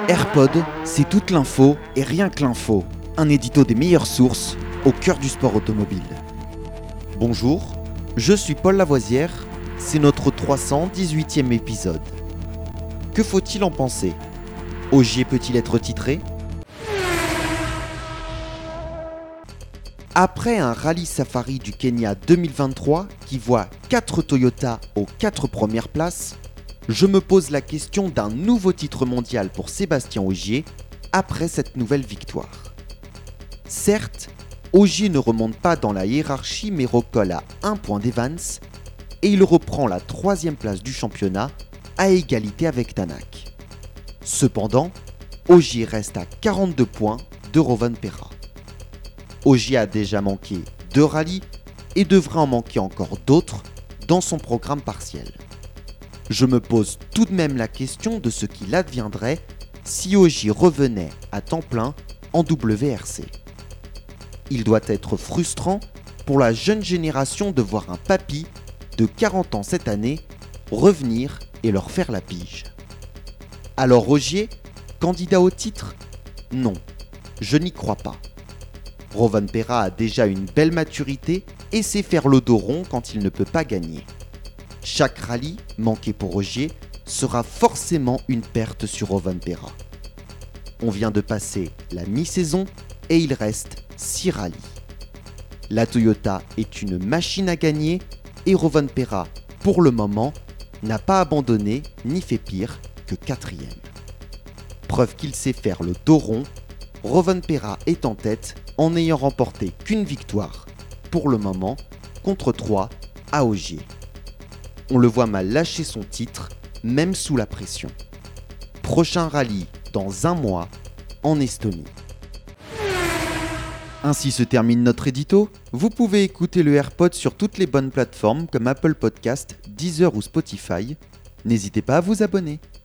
AirPod, c'est toute l'info et rien que l'info. Un édito des meilleures sources au cœur du sport automobile. Bonjour, je suis Paul Lavoisière, c'est notre 318e épisode. Que faut-il en penser ? Ogier peut-il être titré ? Après un rallye safari du Kenya 2023 qui voit 4 Toyota aux 4 premières places, je me pose la question d'un nouveau titre mondial pour Sébastien Ogier après cette nouvelle victoire. Certes, Ogier ne remonte pas dans la hiérarchie mais recolle à 1 point d'Evans et il reprend la 3e place du championnat à égalité avec Tanak. Cependant, Ogier reste à 42 points de Rovanperä. Ogier a déjà manqué 2 rallyes et devrait en manquer encore d'autres dans son programme partiel. Je me pose tout de même la question de ce qu'il adviendrait si Ogier revenait à temps plein en WRC. Il doit être frustrant pour la jeune génération de voir un papy de 40 ans cette année revenir et leur faire la pige. Alors Ogier, candidat au titre ? Non, je n'y crois pas. Rovanperä a déjà une belle maturité et sait faire le dos rond quand il ne peut pas gagner. Chaque rallye manqué pour Ogier sera forcément une perte sur Rovanperä. On vient de passer la mi-saison et il reste 6 rallyes. La Toyota est une machine à gagner et Rovanperä, pour le moment, n'a pas abandonné ni fait pire que 4e. Preuve qu'il sait faire le dos rond, Rovanperä est en tête en n'ayant remporté qu'une victoire, pour le moment, contre 3 à Ogier. On le voit mal lâcher son titre, même sous la pression. Prochain rallye dans 1 mois, en Estonie. Ainsi se termine notre édito. Vous pouvez écouter le AirPod sur toutes les bonnes plateformes comme Apple Podcast, Deezer ou Spotify. N'hésitez pas à vous abonner.